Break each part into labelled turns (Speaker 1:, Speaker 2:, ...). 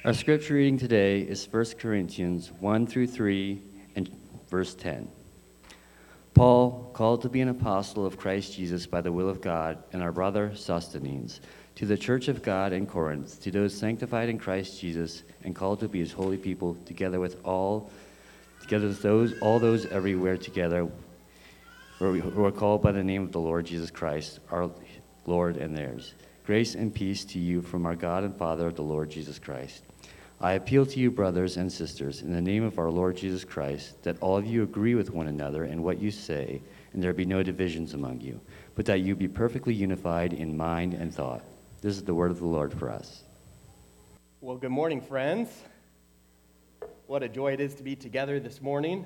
Speaker 1: Our scripture reading today is 1 Corinthians 1 through 3 and verse 10. Paul, called to be an apostle of Christ Jesus by the will of God, and our brother Sosthenes, to the church of God in Corinth, to those sanctified in Christ Jesus and called to be his holy people, together with all those everywhere together who are called by the name of the Lord Jesus Christ, our Lord and theirs. Grace and peace to you from our God and Father of the Lord Jesus Christ. I appeal to you, brothers and sisters, in the name of our Lord Jesus Christ, that all of you agree with one another in what you say, and there be no divisions among you, but that you be perfectly unified in mind and thought. This is the word of the Lord for us.
Speaker 2: Well, good morning, friends. What a joy it is to be together this morning.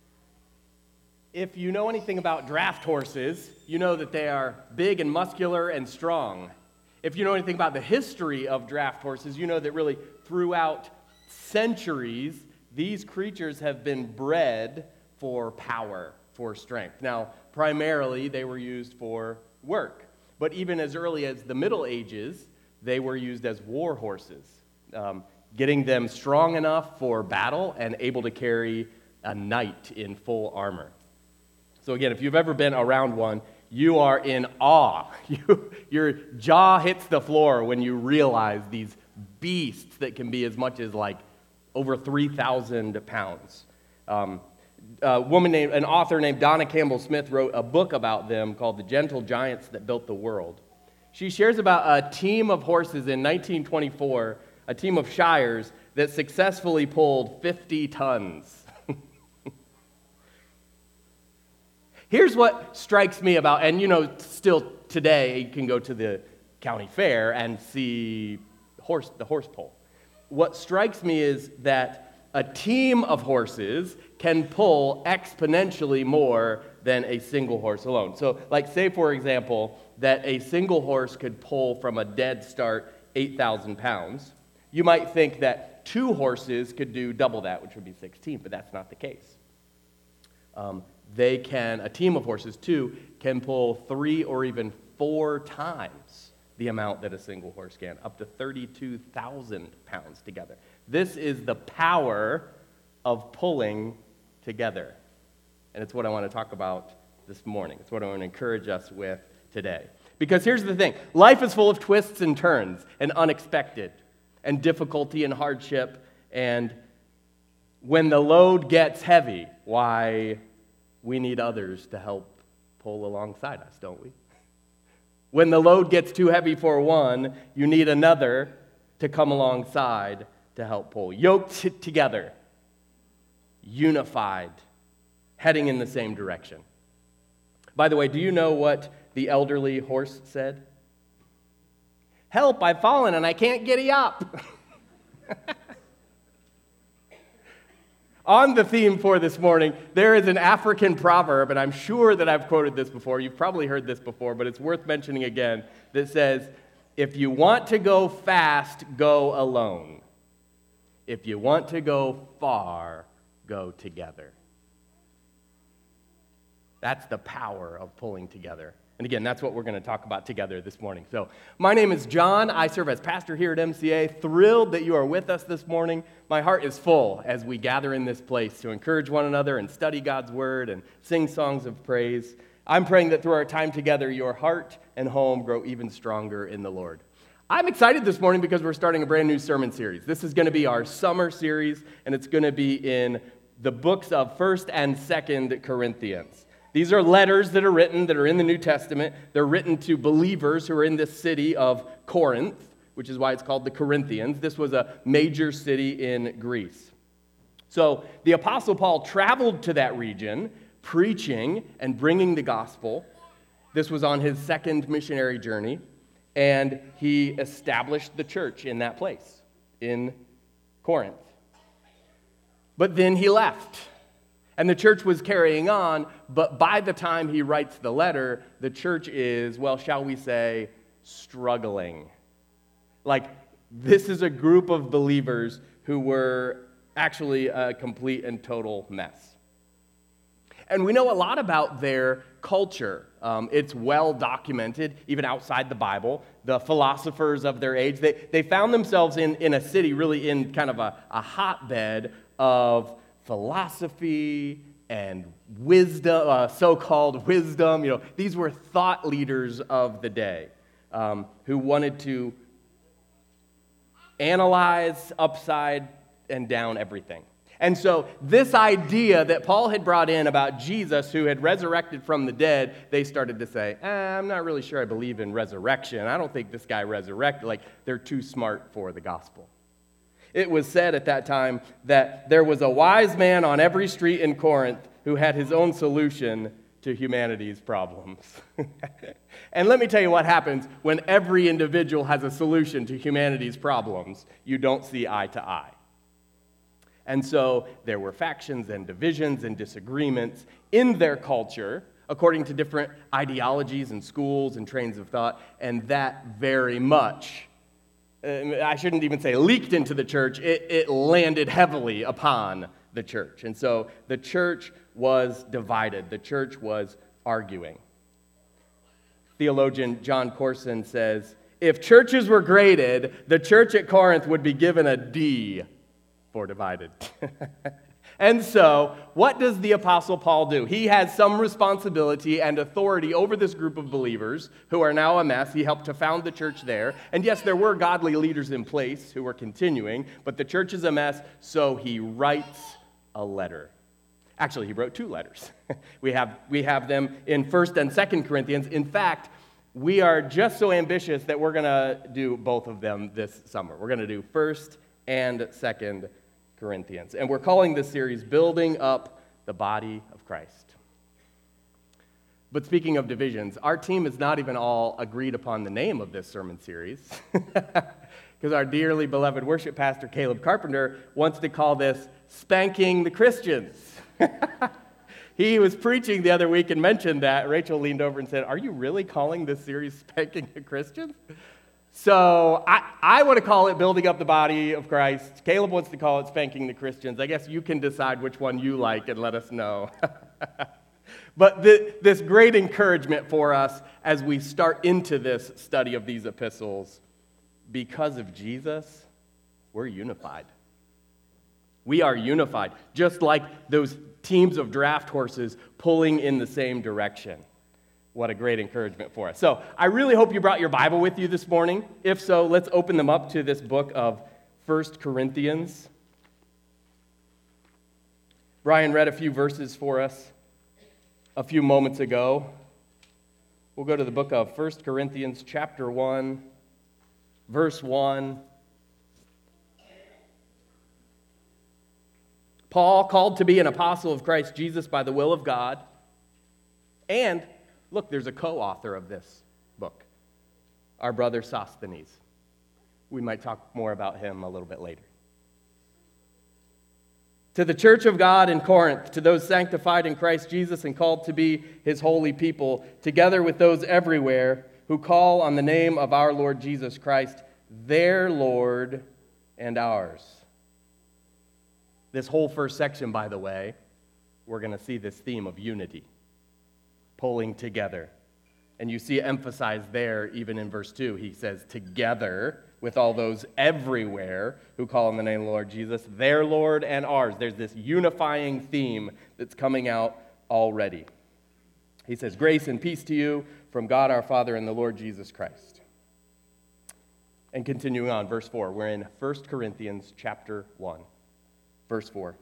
Speaker 2: If you know anything about draft horses, you know that they are big and muscular and strong. If you know anything about the history of draft horses, you know that really throughout centuries, these creatures have been bred for power, for strength. Now, primarily, they were used for work. But even as early as the Middle Ages, they were used as war horses, getting them strong enough for battle and able to carry a knight in full armor. So again, if you've ever been around one, you are in awe. Your jaw hits the floor when you realize these beasts that can be as much as like over 3,000 pounds. An author named Donna Campbell Smith wrote a book about them called The Gentle Giants That Built the World. She shares about a team of horses in 1924, a team of Shires that successfully pulled 50 tons. Here's what strikes me about, and still today you can go to the county fair and see the horse pull. What strikes me is that a team of horses can pull exponentially more than a single horse alone. So, say for example, that a single horse could pull from a dead start 8,000 pounds. You might think that two horses could do double that, which would be 16, but that's not the case. A team of horses, too, can pull 3 or even 4 times the amount that a single horse can, up to 32,000 pounds together. This is the power of pulling together. And it's what I want to talk about this morning. It's what I want to encourage us with today. Because here's the thing. Life is full of twists and turns and unexpected and difficulty and hardship. And when the load gets heavy, why, we need others to help pull alongside us, don't we? When the load gets too heavy for one, you need another to come alongside to help pull. Yoked together, unified, heading in the same direction. By the way, do you know what the elderly horse said? "Help, I've fallen and I can't giddy up." On the theme for this morning, there is an African proverb, and I'm sure that I've quoted this before. You've probably heard this before, but it's worth mentioning again, that says, "If you want to go fast, go alone. If you want to go far, go together." That's the power of pulling together. And again, that's what we're going to talk about together this morning. So, my name is John. I serve as pastor here at MCA. Thrilled that you are with us this morning. My heart is full as we gather in this place to encourage one another and study God's word and sing songs of praise. I'm praying that through our time together, your heart and home grow even stronger in the Lord. I'm excited this morning because we're starting a brand new sermon series. This is going to be our summer series, and it's going to be in the books of 1st and 2nd Corinthians. These are letters that are in the New Testament. They're written to believers who are in this city of Corinth, which is why it's called the Corinthians. This was a major city in Greece. So the Apostle Paul traveled to that region, preaching and bringing the gospel. This was on his second missionary journey, and he established the church in that place, in Corinth. But then he left. And the church was carrying on, but by the time he writes the letter, the church is, well, shall we say, struggling. This is a group of believers who were actually a complete and total mess. And we know a lot about their culture. It's well documented, even outside the Bible, the philosophers of their age. They found themselves in a city, really in kind of a hotbed of philosophy and wisdom, so-called wisdom. These were thought leaders of the day who wanted to analyze upside and down everything. And so this idea that Paul had brought in about Jesus who had resurrected from the dead, they started to say, I'm not really sure I believe in resurrection. I don't think this guy resurrected. Like, they're too smart for the gospel. It was said at that time that there was a wise man on every street in Corinth who had his own solution to humanity's problems. And let me tell you what happens when every individual has a solution to humanity's problems. You don't see eye to eye. And so there were factions and divisions and disagreements in their culture according to different ideologies and schools and trains of thought, and that very much, I shouldn't even say leaked into the church, it landed heavily upon the church. And so the church was divided. The church was arguing. Theologian John Corson says, if churches were graded, the church at Corinth would be given a D for divided. And so, what does the Apostle Paul do? He has some responsibility and authority over this group of believers who are now a mess. He helped to found the church there. And yes, there were godly leaders in place who were continuing, but the church is a mess, so he writes a letter. Actually, he wrote 2 letters. We have them in 1st and 2nd Corinthians. In fact, we are just so ambitious that we're going to do both of them this summer. We're going to do 1st and 2nd Corinthians. And we're calling this series Building Up the Body of Christ. But speaking of divisions, our team has not even all agreed upon the name of this sermon series because our dearly beloved worship pastor, Caleb Carpenter, wants to call this Spanking the Christians. He was preaching the other week and mentioned that. Rachel leaned over and said, are you really calling this series Spanking the Christians? So I want to call it Building Up the Body of Christ. Caleb wants to call it Spanking the Christians. I guess you can decide which one you like and let us know. But this great encouragement for us as we start into this study of these epistles, because of Jesus, we're unified. We are unified, just like those teams of draft horses pulling in the same direction. What a great encouragement for us. So I really hope you brought your Bible with you this morning. If so, let's open them up to this book of 1 Corinthians. Brian read a few verses for us a few moments ago. We'll go to the book of 1 Corinthians chapter 1, verse 1. Paul, called to be an apostle of Christ Jesus by the will of God, and look, there's a co-author of this book, our brother Sosthenes. We might talk more about him a little bit later. To the church of God in Corinth, to those sanctified in Christ Jesus and called to be his holy people, together with those everywhere who call on the name of our Lord Jesus Christ, their Lord and ours. This whole first section, by the way, we're going to see this theme of unity. Pulling together. And you see it emphasized there, even in verse 2. He says, together with all those everywhere who call on the name of the Lord Jesus, their Lord and ours. There's this unifying theme that's coming out already. He says, grace and peace to you from God our Father and the Lord Jesus Christ. And continuing on, verse 4. We're in 1 Corinthians chapter 1, verse 4.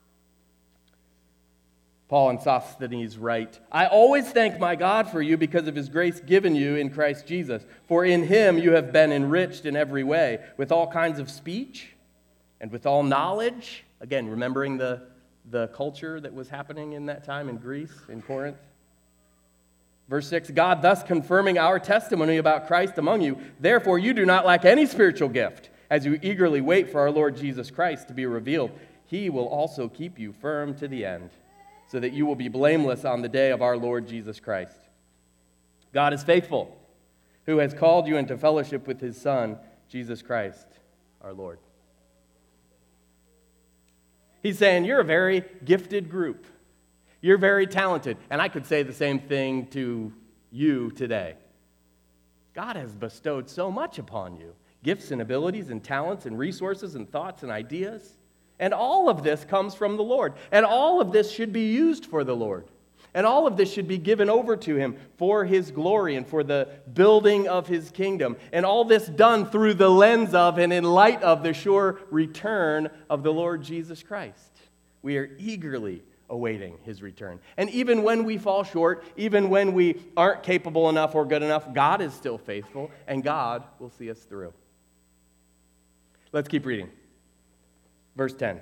Speaker 2: Paul and Sosthenes write, I always thank my God for you because of his grace given you in Christ Jesus. For in him you have been enriched in every way, with all kinds of speech and with all knowledge. Again, remembering the culture that was happening in that time in Greece, in Corinth. Verse 6, God thus confirming our testimony about Christ among you. Therefore you do not lack any spiritual gift, as you eagerly wait for our Lord Jesus Christ to be revealed. He will also keep you firm to the end, so that you will be blameless on the day of our Lord Jesus Christ. God is faithful, who has called you into fellowship with his Son, Jesus Christ, our Lord. He's saying, you're a very gifted group. You're very talented. And I could say the same thing to you today. God has bestowed so much upon you. Gifts and abilities and talents and resources and thoughts and ideas. And all of this comes from the Lord. And all of this should be used for the Lord. And all of this should be given over to Him for His glory and for the building of His kingdom. And all this done through the lens of and in light of the sure return of the Lord Jesus Christ. We are eagerly awaiting His return. And even when we fall short, even when we aren't capable enough or good enough, God is still faithful and God will see us through. Let's keep reading. Verse 10.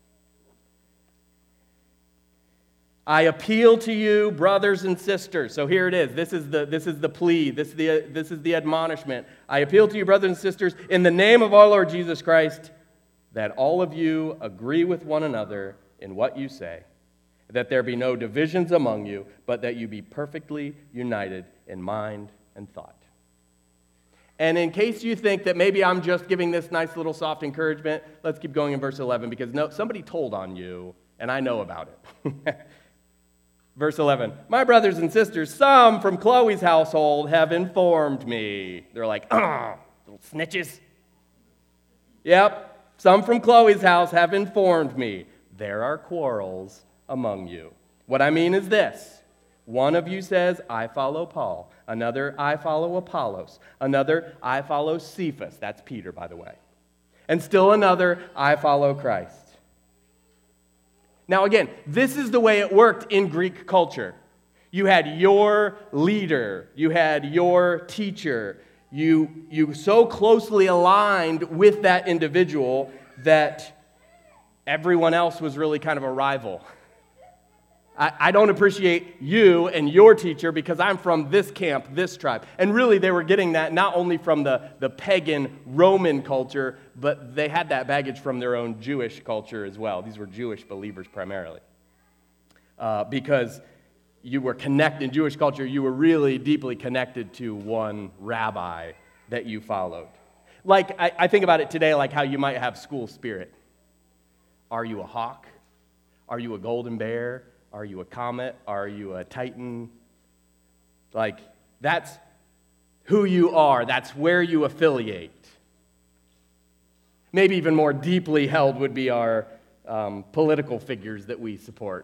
Speaker 2: I appeal to you, brothers and sisters. So here it is. This is the plea. This is the admonishment. I appeal to you, brothers and sisters, in the name of our Lord Jesus Christ, that all of you agree with one another in what you say, that there be no divisions among you, but that you be perfectly united in mind and thought. And in case you think that maybe I'm just giving this nice little soft encouragement, let's keep going in verse 11, because somebody told on you, and I know about it. Verse 11, my brothers and sisters, some from Chloe's household have informed me. They're like, little snitches. Yep, some from Chloe's house have informed me. There are quarrels among you. What I mean is this. One of you says, I follow Paul. Another, I follow Apollos. Another, I follow Cephas. That's Peter, by the way. And still another, I follow Christ. Now again, this is the way it worked in Greek culture. You had your leader, you had your teacher, you so closely aligned with that individual that everyone else was really kind of a rival. I don't appreciate you and your teacher because I'm from this camp, this tribe. And really they were getting that not only from the pagan Roman culture, but they had that baggage from their own Jewish culture as well. These were Jewish believers primarily. Because you were connected, in Jewish culture, you were really deeply connected to one rabbi that you followed. Like, I think about it today like how you might have school spirit. Are you a hawk? Are you a golden bear? Are you a comet? Are you a titan? Like, that's who you are. That's where you affiliate. Maybe even more deeply held would be our political figures that we support.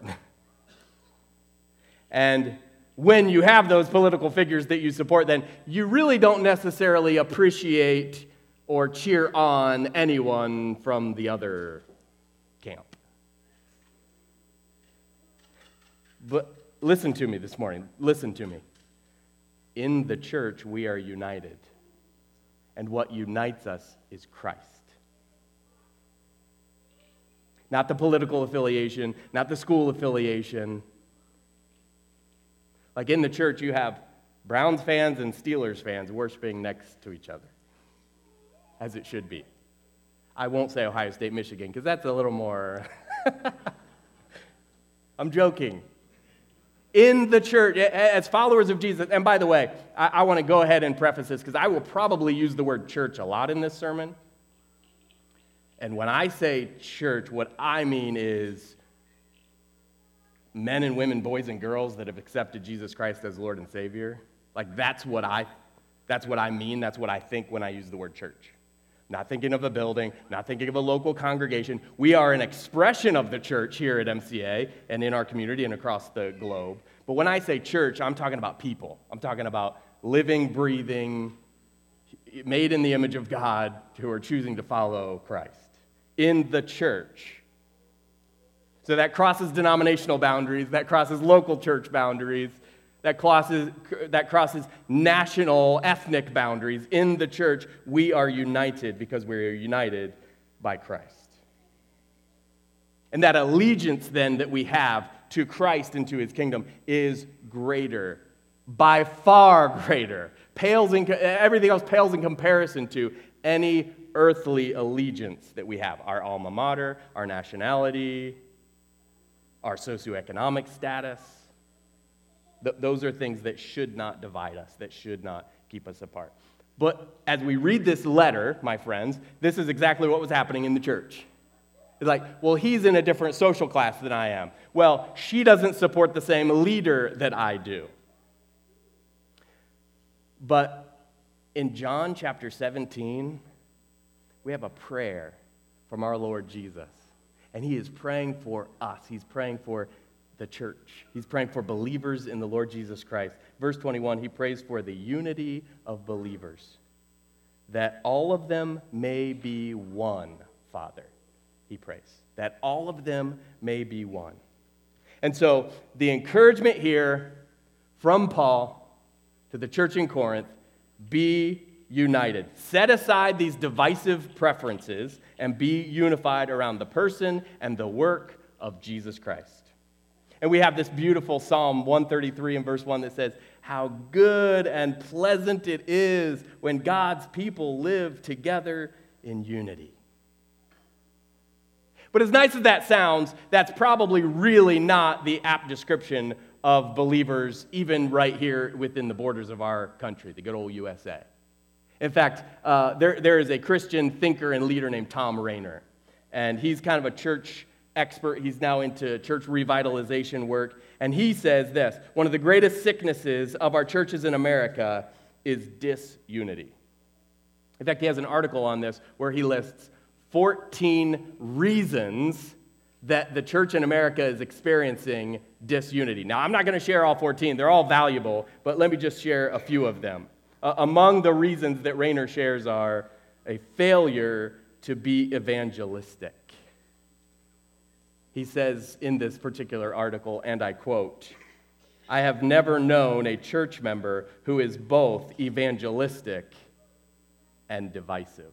Speaker 2: And when you have those political figures that you support, then you really don't necessarily appreciate or cheer on anyone from the other camp. But listen to me this morning. Listen to me. In the church, we are united. And what unites us is Christ. Not the political affiliation, not the school affiliation. Like in the church, you have Browns fans and Steelers fans worshiping next to each other, as it should be. I won't say Ohio State, Michigan, because that's a little more... I'm joking. In the church, as followers of Jesus, and by the way, I want to go ahead and preface this because I will probably use the word church a lot in this sermon. And when I say church, what I mean is men and women, boys and girls that have accepted Jesus Christ as Lord and Savior. Like that's what I mean, that's what I think when I use the word church. Not thinking of a building, not thinking of a local congregation. We are an expression of the church here at MCA and in our community and across the globe. But when I say church, I'm talking about people. I'm talking about living, breathing, made in the image of God who are choosing to follow Christ in the church. So that crosses denominational boundaries, that crosses local church boundaries, that crosses national, ethnic boundaries. In the church, we are united because we are united by Christ. And that allegiance then that we have to Christ and to his kingdom is greater, by far greater. Everything else pales in comparison to any earthly allegiance that we have. Our alma mater, our nationality, our socioeconomic status. Those are things that should not divide us, that should not keep us apart. But as we read this letter, my friends, this is exactly what was happening in the church. It's like, well, he's in a different social class than I am. Well, she doesn't support the same leader that I do. But In John chapter 17, we have a prayer from our Lord Jesus. And he is praying for us. He's praying for the church. He's praying for believers in the Lord Jesus Christ. Verse 21, he prays for the unity of believers, that all of them may be one, Father. He prays, that all of them may be one. And so the encouragement here from Paul to the church in Corinth, be united. Set aside these divisive preferences and be unified around the person and the work of Jesus Christ. And we have this beautiful Psalm 133 and verse 1 that says, how good and pleasant it is when God's people live together in unity. But as nice as that sounds, that's probably really not the apt description of believers, even right here within the borders of our country, the good old USA. In fact, there is a Christian thinker and leader named Tom Rainer, and he's kind of a church expert. He's now into church revitalization work, and he says this: one of the greatest sicknesses of our churches in America is disunity. In fact, he has an article on this where he lists 14 reasons that the church in America is experiencing disunity. Now, I'm not going to share all 14. They're all valuable, but let me just share a few of them. Among the reasons that Rainer shares are a failure to be evangelistic. He says in this particular article, and I quote, I have never known a church member who is both evangelistic and divisive.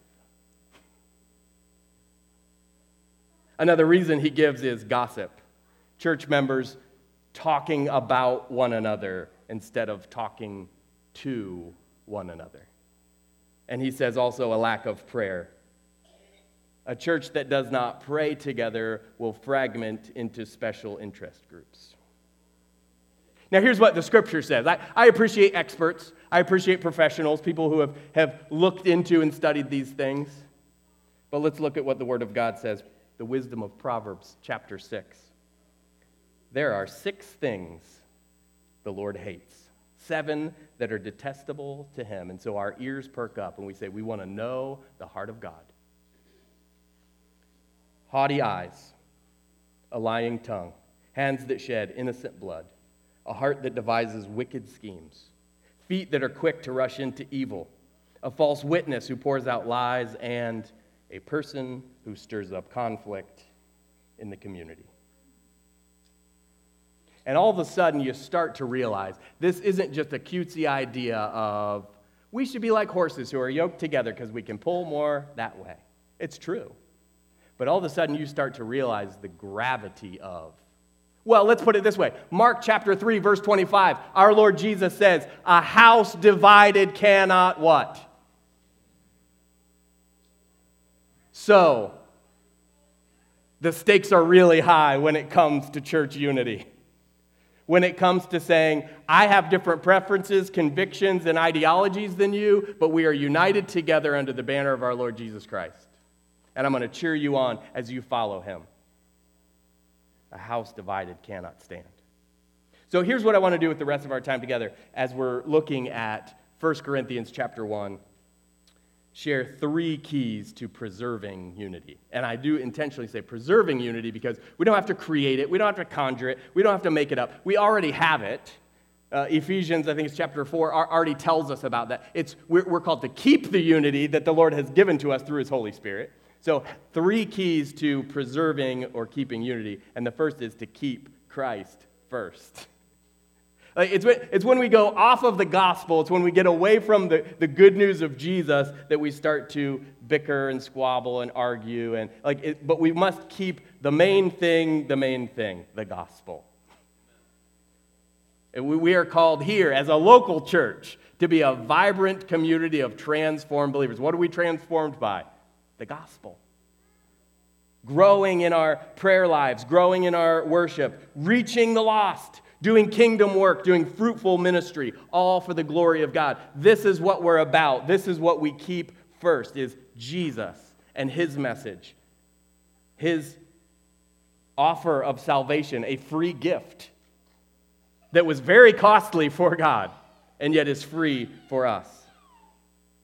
Speaker 2: Another reason he gives is gossip. Church members talking about one another instead of talking to one another. And he says also a lack of prayer. A church that does not pray together will fragment into special interest groups. Now, here's what the scripture says. I appreciate experts. I appreciate professionals, people who have looked into and studied these things. But let's look at what the Word of God says. The wisdom of Proverbs, chapter 6. There are 6 things the Lord hates, 7 that are detestable to him. And so our ears perk up and we say, we want to know the heart of God. Haughty eyes, a lying tongue, hands that shed innocent blood, a heart that devises wicked schemes, feet that are quick to rush into evil, a false witness who pours out lies, and a person who stirs up conflict in the community. And all of a sudden, you start to realize this isn't just a cutesy idea of we should be like horses who are yoked together because we can pull more that way. It's true. But all of a sudden, you start to realize the gravity of, well, let's put it this way. Mark chapter 3, verse 25, our Lord Jesus says, a house divided cannot what? So, the stakes are really high when it comes to church unity. When it comes to saying, I have different preferences, convictions, and ideologies than you, but we are united together under the banner of our Lord Jesus Christ. And I'm going to cheer you on as you follow him. A house divided cannot stand. So here's what I want to do with the rest of our time together as we're looking at 1 Corinthians chapter 1. Share 3 keys to preserving unity. And I do intentionally say preserving unity because we don't have to create it. We don't have to conjure it. We don't have to make it up. We already have it. Ephesians, I think it's chapter 4, already tells us about that. We're called to keep the unity that the Lord has given to us through his Holy Spirit. So 3 keys to preserving or keeping unity. And the first is to keep Christ first. It's when we go off of the gospel, it's when we get away from the good news of Jesus that we start to bicker and squabble and argue. But we must keep the main thing, the gospel. And we are called here as a local church to be a vibrant community of transformed believers. What are we transformed by? The gospel. Growing in our prayer lives, growing in our worship, reaching the lost, doing kingdom work, doing fruitful ministry, all for the glory of God. This is what we're about. This is what we keep first, is Jesus and his message. His offer of salvation, a free gift that was very costly for God and yet is free for us.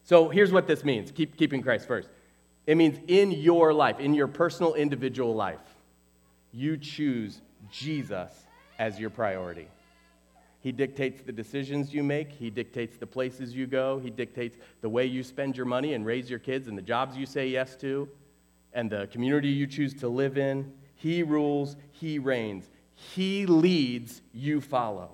Speaker 2: So here's what this means, keeping Christ first. It means in your life, in your personal individual life, you choose Jesus as your priority. He dictates the decisions you make. He dictates the places you go. He dictates the way you spend your money and raise your kids and the jobs you say yes to and the community you choose to live in. He rules. He reigns. He leads. You follow.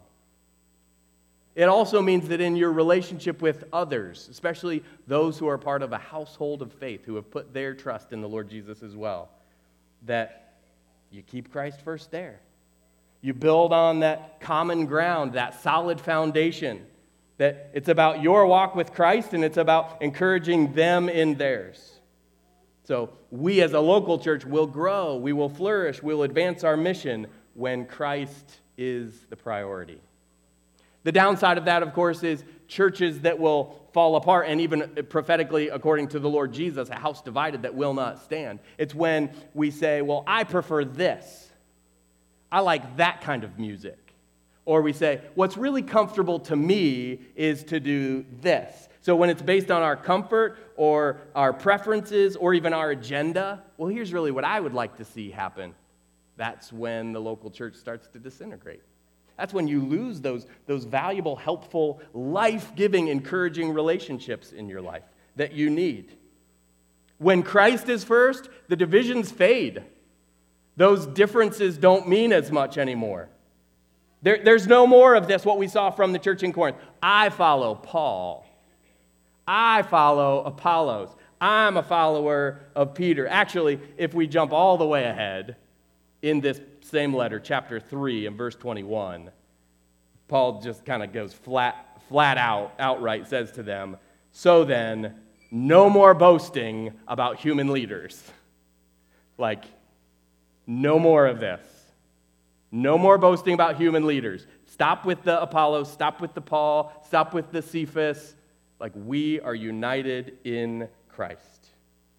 Speaker 2: It also means that in your relationship with others, especially those who are part of a household of faith, who have put their trust in the Lord Jesus as well, that you keep Christ first there. You build on that common ground, that solid foundation, that it's about your walk with Christ and it's about encouraging them in theirs. So we as a local church will grow, we will flourish, we'll advance our mission when Christ is the priority. The downside of that, of course, is churches that will fall apart, and even prophetically, according to the Lord Jesus, a house divided that will not stand. It's when we say, well, I prefer this. I like that kind of music. Or we say, what's really comfortable to me is to do this. So when it's based on our comfort or our preferences or even our agenda, well, here's really what I would like to see happen. That's when the local church starts to disintegrate. That's when you lose those valuable, helpful, life-giving, encouraging relationships in your life that you need. When Christ is first, the divisions fade. Those differences don't mean as much anymore. There's no more of this, what we saw from the church in Corinth. I follow Paul. I follow Apollos. I'm a follower of Peter. Actually, if we jump all the way ahead in this same letter, chapter 3 and verse 21, Paul just kind of goes outright says to them, so then, no more boasting about human leaders. Like, no more of this. No more boasting about human leaders. Stop with the Apollos, stop with the Paul, stop with the Cephas. Like, we are united in Christ.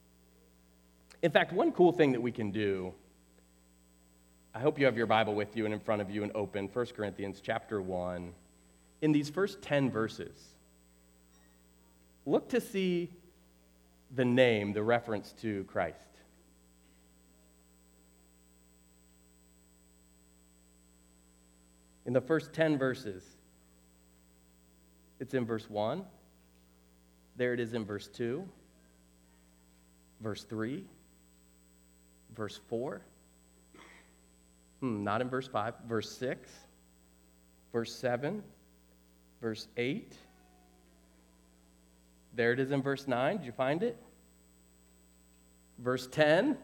Speaker 2: In fact, one cool thing that we can do, I hope you have your Bible with you and in front of you and open, 1 Corinthians chapter 1. In these first 10 verses, look to see the name, the reference to Christ. In the first 10 verses, it's in verse 1. There it is in verse 2, verse 3, verse 4. Not in verse 5, verse 6, verse 7, verse 8. There it is in verse 9. Did you find it? Verse 10.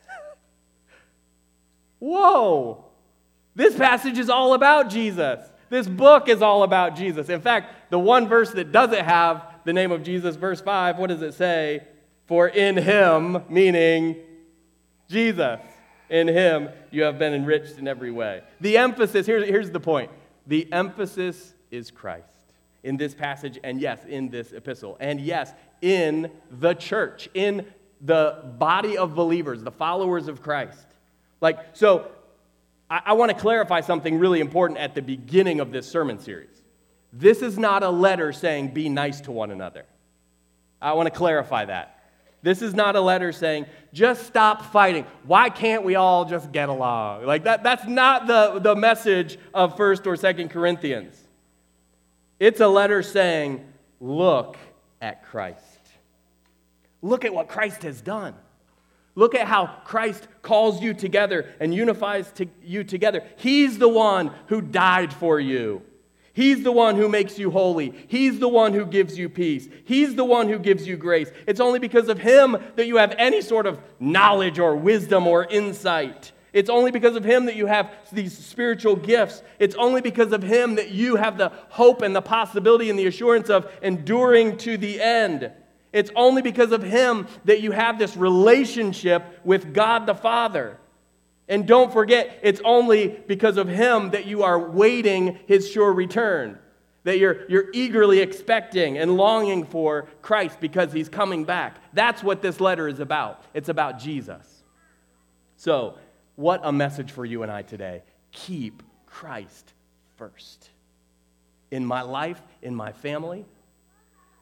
Speaker 2: Whoa! This passage is all about Jesus. This book is all about Jesus. In fact, the one verse that doesn't have the name of Jesus, verse 5, what does it say? For in him, meaning Jesus, in him you have been enriched in every way. The emphasis, here's the point. The emphasis is Christ in this passage, and yes, in this epistle, and yes, in the church, in the body of believers, the followers of Christ. So I want to clarify something really important at the beginning of this sermon series. This is not a letter saying be nice to one another. I want to clarify that. This is not a letter saying just stop fighting. Why can't we all just get along? That's not the message of 1st or 2nd Corinthians. It's a letter saying look at Christ. Look at what Christ has done. Look at how Christ calls you together and unifies you together. He's the one who died for you. He's the one who makes you holy. He's the one who gives you peace. He's the one who gives you grace. It's only because of him that you have any sort of knowledge or wisdom or insight. It's only because of him that you have these spiritual gifts. It's only because of him that you have the hope and the possibility and the assurance of enduring to the end. It's only because of him that you have this relationship with God the Father. And don't forget, it's only because of him that you are waiting his sure return, that you're eagerly expecting and longing for Christ because he's coming back. That's what this letter is about. It's about Jesus. So, what a message for you and I today. Keep Christ first. In my life, in my family,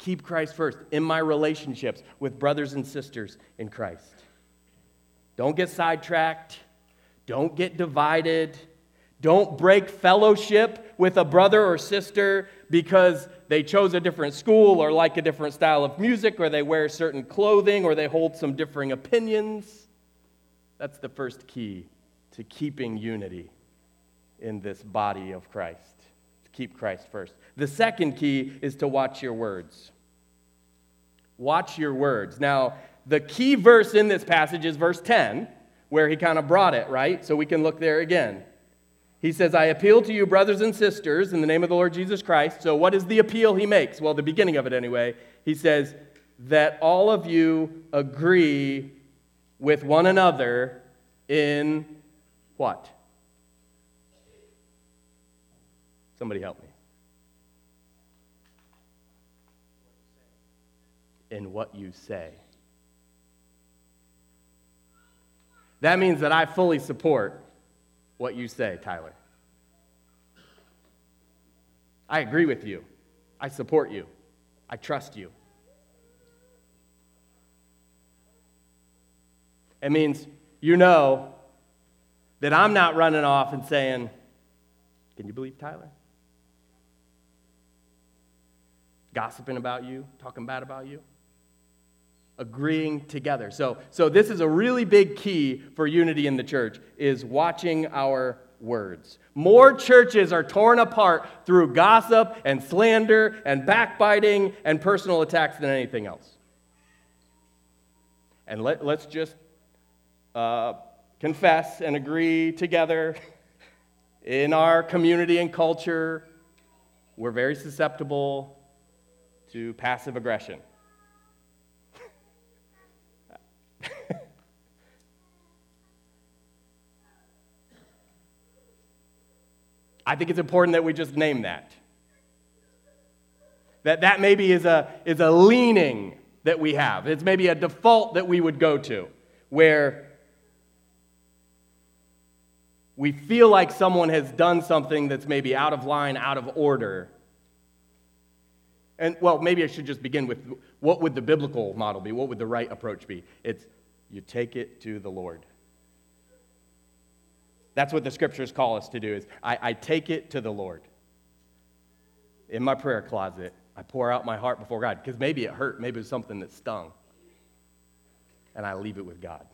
Speaker 2: keep Christ first in my relationships with brothers and sisters in Christ. Don't get sidetracked. Don't get divided. Don't break fellowship with a brother or sister because they chose a different school or like a different style of music or they wear certain clothing or they hold some differing opinions. That's the first key to keeping unity in this body of Christ. To keep Christ first. The second key is to watch your words. Watch your words. Now, the key verse in this passage is verse 10, where he kind of brought it, right? So we can look there again. He says, I appeal to you, brothers and sisters, in the name of the Lord Jesus Christ. So what is the appeal he makes? Well, the beginning of it anyway. He says, that all of you agree with one another in what? Somebody help me. In what you say. That means that I fully support what you say, Tyler. I agree with you. I support you. I trust you. It means you know that I'm not running off and saying, can you believe Tyler? Gossiping about you, talking bad about you. Agreeing together. So this is a really big key for unity in the church, is watching our words. More churches are torn apart through gossip and slander and backbiting and personal attacks than anything else. And let's just confess and agree together. In our community and culture, we're very susceptible to passive aggression. I think it's important that we just name that. That maybe is a leaning that we have. It's maybe a default that we would go to, where we feel like someone has done something that's maybe out of line, out of order. And, well, maybe I should just begin with, what would the biblical model be? What would the right approach be? It's, you take it to the Lord. That's what the scriptures call us to do, is I take it to the Lord. In my prayer closet, I pour out my heart before God, because maybe it hurt, maybe it was something that stung, and I leave it with God.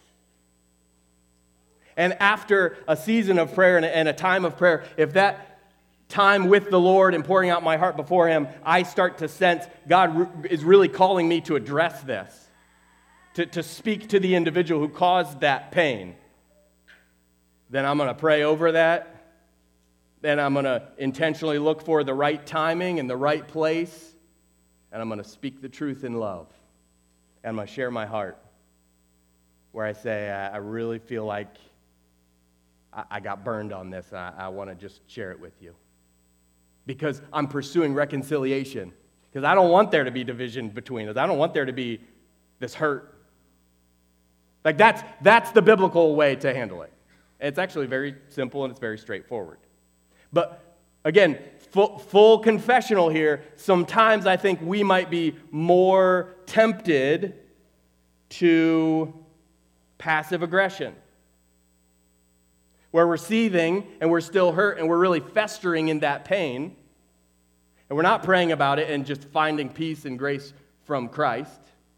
Speaker 2: And after a season of prayer and a time of prayer, if that time with the Lord and pouring out my heart before Him, I start to sense God is really calling me to address this, to speak to the individual who caused that pain, then I'm going to pray over that. Then I'm going to intentionally look for the right timing and the right place, and I'm going to speak the truth in love. And I'm going to share my heart, where I say, I really feel like I got burned on this, and I want to just share it with you. Because I'm pursuing reconciliation. Because I don't want there to be division between us. I don't want there to be this hurt. Like that's the biblical way to handle it. It's actually very simple and it's very straightforward. But again, full confessional here, sometimes I think we might be more tempted to passive aggression, where we're seething and we're still hurt and we're really festering in that pain, and we're not praying about it and just finding peace and grace from Christ.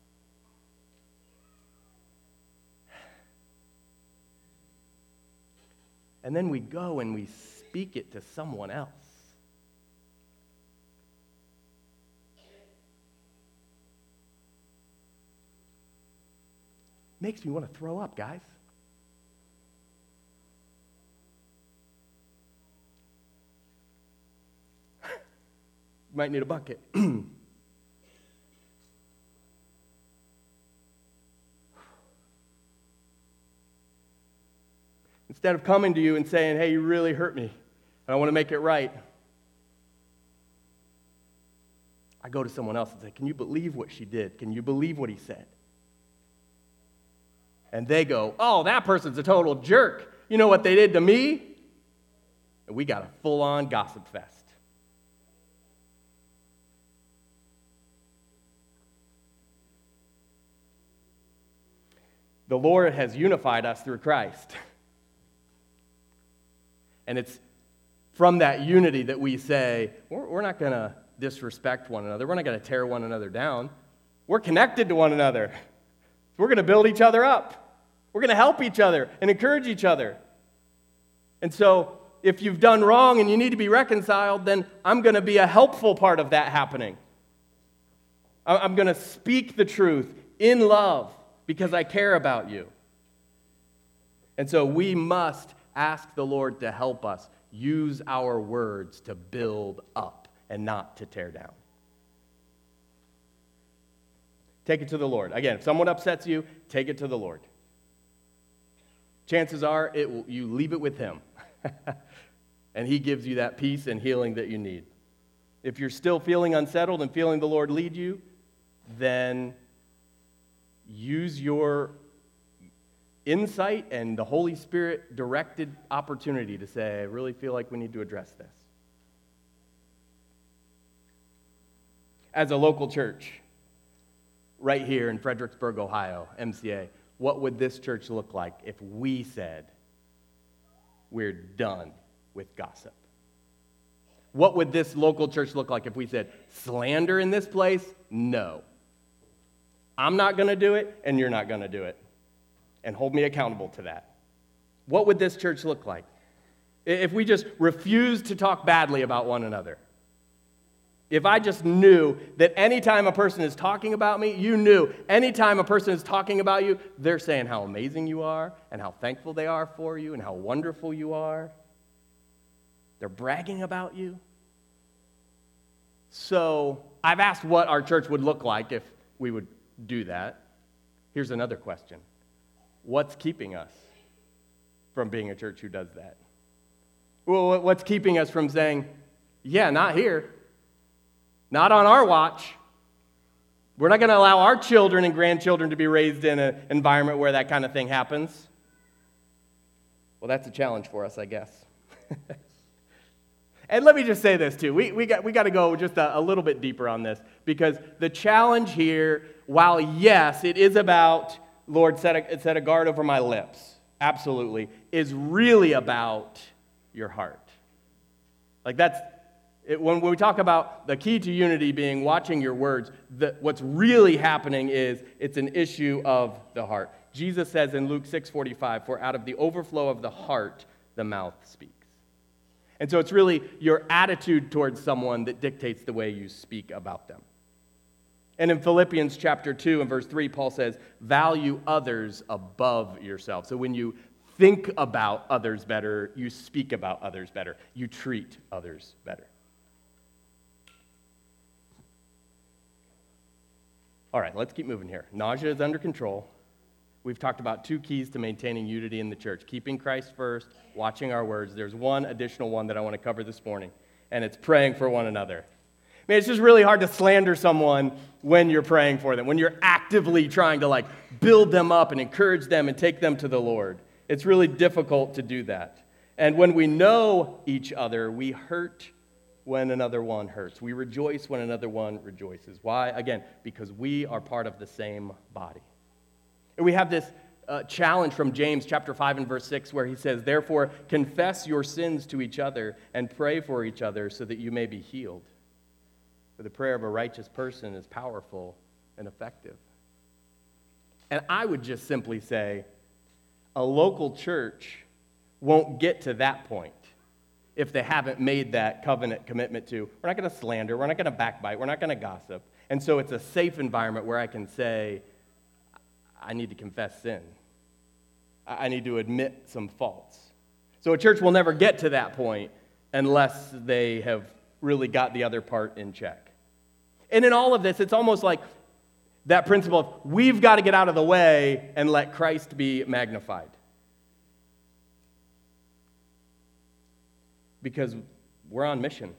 Speaker 2: And then we go and we speak it to someone else. Makes me want to throw up, guys. Might need a bucket. Instead of coming to you and saying, hey, you really hurt me, and I want to make it right, I go to someone else and say, can you believe what she did? Can you believe what he said? And they go, oh, that person's a total jerk. You know what they did to me? And we got a full-on gossip fest. The Lord has unified us through Christ. And it's from that unity that we say, we're not going to disrespect one another. We're not going to tear one another down. We're connected to one another. We're going to build each other up. We're going to help each other and encourage each other. And so if you've done wrong and you need to be reconciled, then I'm going to be a helpful part of that happening. I'm going to speak the truth in love because I care about you. And so we must ask the Lord to help us use our words to build up and not to tear down. Take it to the Lord. Again, if someone upsets you, take it to the Lord. Chances are you leave it with Him. And He gives you that peace and healing that you need. If you're still feeling unsettled and feeling the Lord lead you, then use your insight and the Holy Spirit directed opportunity to say, I really feel like we need to address this. As a local church, right here in Fredericksburg, Ohio, MCA, what would this church look like if we said, we're done with gossip? What would this local church look like if we said, slander in this place? No. I'm not going to do it, and you're not going to do it. And hold me accountable to that. What would this church look like if we just refused to talk badly about one another? If I just knew that anytime a person is talking about me, you knew anytime a person is talking about you, they're saying how amazing you are and how thankful they are for you and how wonderful you are. They're bragging about you. So I've asked what our church would look like if we would do that. Here's another question. What's keeping us from being a church who does that? Well, what's keeping us from saying, yeah, not here. Not on our watch. We're not going to allow our children and grandchildren to be raised in an environment where that kind of thing happens. Well, that's a challenge for us, I guess. And let me just say this, too. We got to go just a little bit deeper on this, because the challenge here, while, yes, it is about, Lord, set a guard over my lips, absolutely, is really about your heart. Like when we talk about the key to unity being watching your words, what's really happening is it's an issue of the heart. Jesus says in Luke 6:45, for out of the overflow of the heart, the mouth speaks. And so it's really your attitude towards someone that dictates the way you speak about them. And in Philippians chapter 2 and verse 3, Paul says, value others above yourself. So when you think about others better, you speak about others better. You treat others better. All right, let's keep moving here. Nausea is under control. We've talked about two keys to maintaining unity in the church: keeping Christ first, watching our words. There's one additional one that I want to cover this morning, and it's praying for one another. I mean, it's just really hard to slander someone when you're praying for them, when you're actively trying to build them up and encourage them and take them to the Lord. It's really difficult to do that. And when we know each other, we hurt when another one hurts. We rejoice when another one rejoices. Why? Again, because we are part of the same body. And we have this challenge from James chapter 5 and verse 6 where he says, therefore, confess your sins to each other and pray for each other so that you may be healed. For the prayer of a righteous person is powerful and effective. And I would just simply say, a local church won't get to that point if they haven't made that covenant commitment to, we're not going to slander, we're not going to backbite, we're not going to gossip. And so it's a safe environment where I can say, I need to confess sin. I need to admit some faults. So a church will never get to that point unless they have really got the other part in check. And in all of this, it's almost like that principle of we've got to get out of the way and let Christ be magnified. Because we're on mission.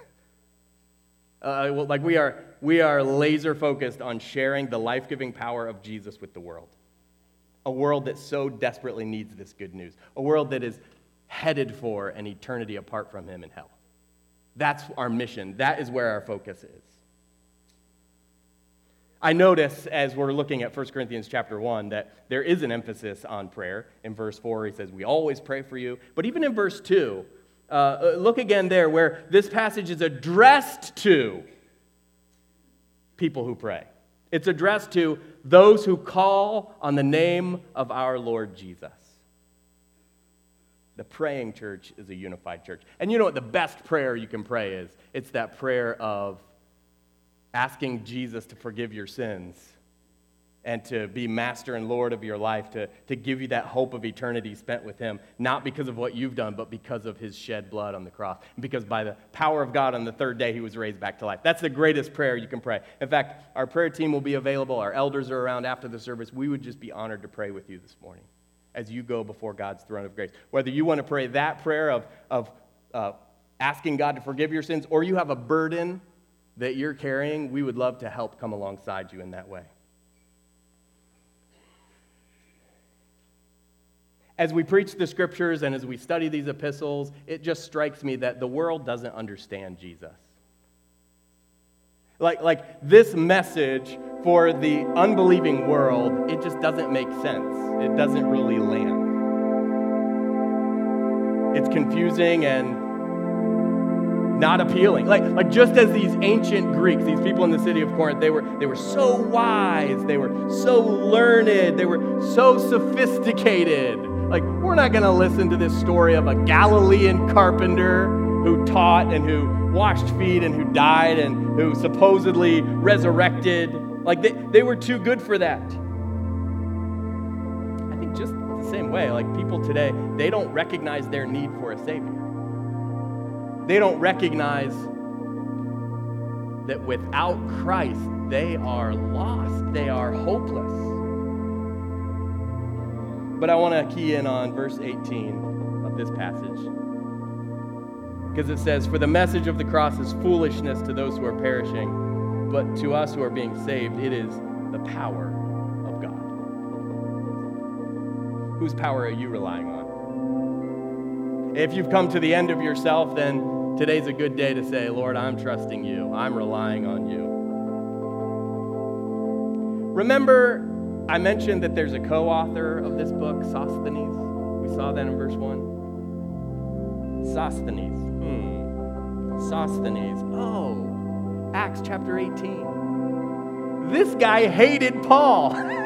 Speaker 2: We are laser focused on sharing the life-giving power of Jesus with the world. A world that so desperately needs this good news. A world that is headed for an eternity apart from Him in hell. That's our mission. That is where our focus is. I notice as we're looking at 1 Corinthians chapter 1 that there is an emphasis on prayer. In verse 4, he says, we always pray for you. But even in verse 2, look again there where this passage is addressed to people who pray. It's addressed to those who call on the name of our Lord Jesus. The praying church is a unified church. And you know what the best prayer you can pray is? It's that prayer of asking Jesus to forgive your sins and to be master and Lord of your life, to give you that hope of eternity spent with him, not because of what you've done, but because of his shed blood on the cross, and because by the power of God on the third day, he was raised back to life. That's the greatest prayer you can pray. In fact, our prayer team will be available. Our elders are around after the service. We would just be honored to pray with you this morning as you go before God's throne of grace. Whether you want to pray that prayer of asking God to forgive your sins, or you have a burden that you're carrying, we would love to help come alongside you in that way. As we preach the scriptures and as we study these epistles, it just strikes me that the world doesn't understand Jesus. Like this message for the unbelieving world, it just doesn't make sense. It doesn't really land. It's confusing and not appealing. Like just as these ancient Greeks, these people in the city of Corinth, they were so wise, they were so learned, they were so sophisticated. Like, we're not going to listen to this story of a Galilean carpenter who taught and who washed feet and who died and who supposedly resurrected. Like, they were too good for that. I think just the same way, like people today, they don't recognize their need for a Savior. They don't recognize that without Christ, they are lost. They are hopeless. But I want to key in on verse 18 of this passage. Because it says, for the message of the cross is foolishness to those who are perishing, but to us who are being saved, it is the power of God. Whose power are you relying on? If you've come to the end of yourself, then today's a good day to say, Lord, I'm trusting you. I'm relying on you. Remember, I mentioned that there's a co-author of this book, Sosthenes. We saw that in verse 1. Sosthenes. Sosthenes. Oh, Acts chapter 18. This guy hated Paul.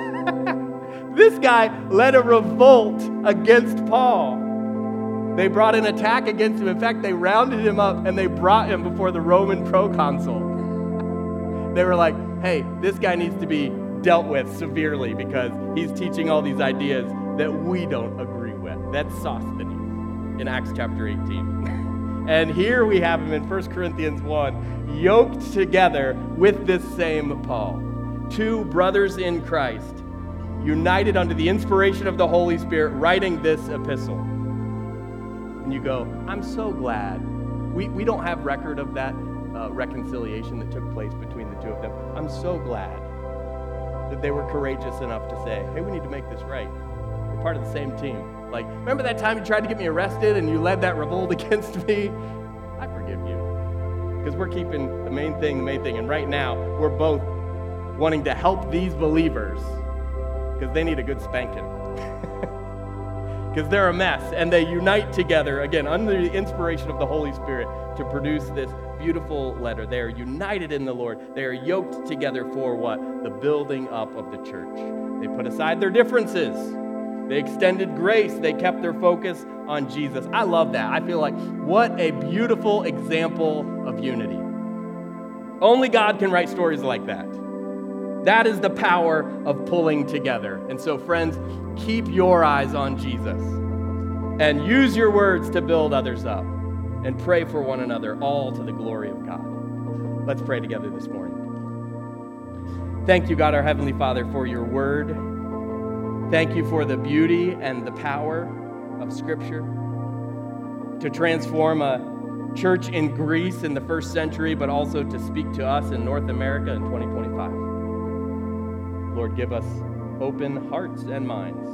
Speaker 2: This guy led a revolt against Paul. They brought an attack against him. In fact, they rounded him up and they brought him before the Roman proconsul. They were like, hey, this guy needs to be dealt with severely because he's teaching all these ideas that we don't agree with. That's Sosthenes in Acts chapter 18. And here we have him in 1 Corinthians 1, yoked together with this same Paul. Two brothers in Christ, united under the inspiration of the Holy Spirit, writing this epistle. And you go, I'm so glad. We don't have record of that reconciliation that took place between the two of them. I'm so glad that they were courageous enough to say, hey, we need to make this right. We're part of the same team. Like, remember that time you tried to get me arrested and you led that revolt against me? I forgive you. Because we're keeping the main thing. And right now, we're both wanting to help these believers because they need a good spanking. Because they're a mess, and they unite together, again, under the inspiration of the Holy Spirit, to produce this beautiful letter. They are united in the Lord. They are yoked together for what? The building up of the church. They put aside their differences. They extended grace. They kept their focus on Jesus. I love that. I feel like, what a beautiful example of unity. Only God can write stories like that. That is the power of pulling together. And so, friends, keep your eyes on Jesus and use your words to build others up and pray for one another, all to the glory of God. Let's pray together this morning. Thank you, God, our Heavenly Father, for your word. Thank you for the beauty and the power of Scripture to transform a church in Greece in the first century, but also to speak to us in North America in 2025. Lord, give us open hearts and minds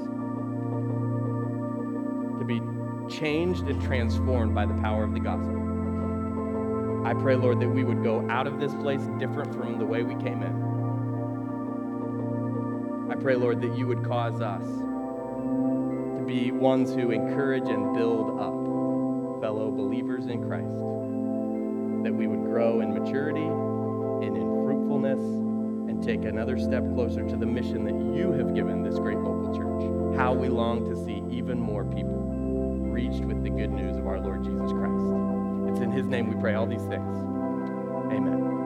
Speaker 2: to be changed and transformed by the power of the gospel. I pray, Lord, that we would go out of this place different from the way we came in. pray, Lord, that you would cause us to be ones who encourage and build up fellow believers in Christ, that we would grow in maturity and in fruitfulness and take another step closer to the mission that you have given this great local church. How we long to see even more people reached with the good news of our Lord Jesus Christ. It's in his name we pray all these things. Amen.